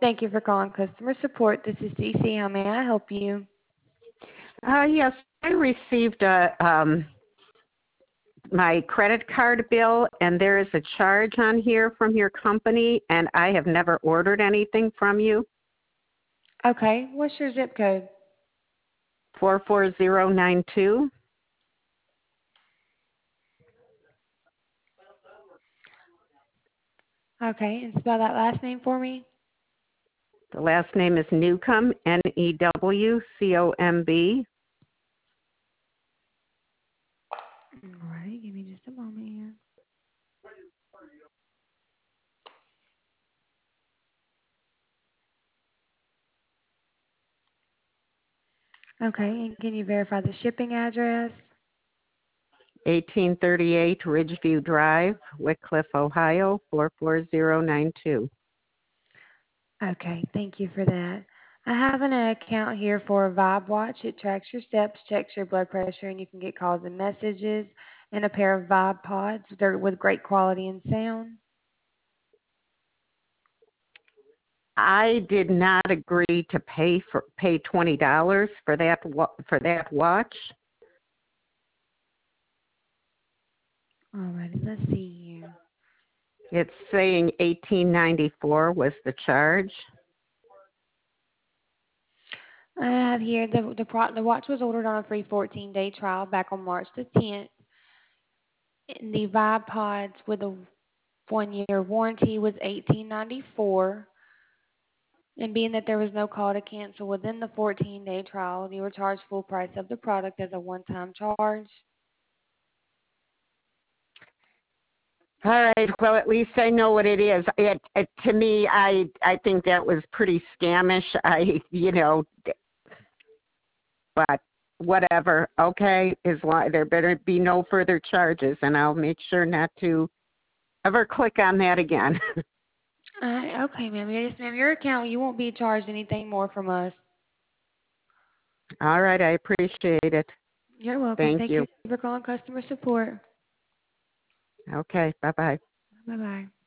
Thank you for calling customer support. This is Cece. How may I help you? Yes, I received my credit card bill, and there is a charge on here from your company, and I have never ordered anything from you. Okay, what's your zip code? 44092. Okay, and spell that last name for me. The last name is Newcomb, Newcomb. All right, give me just a moment here. Okay, and can you verify the shipping address? 1838 Ridgeview Drive, Wickliffe, Ohio, 44092. Okay, thank you for that. I have an account here for a Vibe Watch. It tracks your steps, checks your blood pressure, and you can get calls and messages. And a pair of Vibe Pods. They're with great quality and sound. I did not agree to pay $20 for that watch. Alrighty, let's see here. It's saying $18.94 was the charge. I have here the watch was ordered on a free 14-day trial back on March the 10th. And the Vibe Pods with a 1-year warranty was $18.94. And being that there was no call to cancel within the 14-day trial, you were charged full price of the product as a one-time charge. All right. Well, at least I know what it is. To me, I think that was pretty scamish. But whatever. Okay. There better be no further charges, and I'll make sure not to ever click on that again. Okay, ma'am. Yes, ma'am. Your account, you won't be charged anything more from us. All right. I appreciate it. You're welcome. Thank Thank you. you for calling customer support. Okay. Bye-bye. Bye-bye.